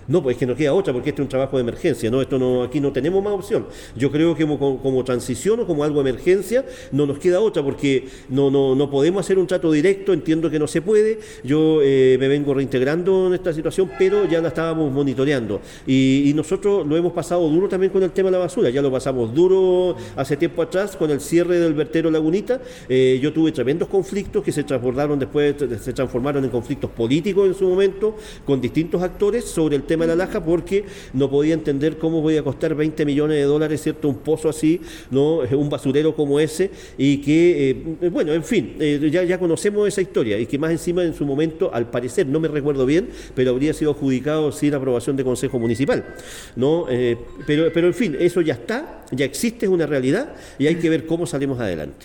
No, pues es que no queda otra, porque este es un trabajo de emergencia, ¿no? Esto no, aquí no tenemos más opción. Yo creo que como transición o como algo de emergencia, no nos queda otra, porque no podemos hacer un trato directo, entiendo que no se puede. Yo me vengo reintegrando en esta situación, pero ya la estábamos monitoreando. Y nosotros lo hemos pasado duro también con el tema de la basura, ya lo pasamos duro hace tiempo atrás con el cierre del vertedero Lagunita. Yo tuve tremendos conflictos que se transbordaron después, se transformaron en conflictos políticos en su momento, con distintos actores sobre el tema de la laja, porque no podía entender cómo podía costar 20 millones de dólares, ¿cierto? Un pozo así, ¿no? Un basurero como ese, y que, bueno, en fin, ya conocemos esa historia, y que más encima en su momento, al parecer, no me recuerdo bien, pero habría sido adjudicado sin aprobación de Consejo Municipal, ¿no? Pero en fin, eso ya está, ya existe, es una realidad, y hay que ver cómo salimos adelante.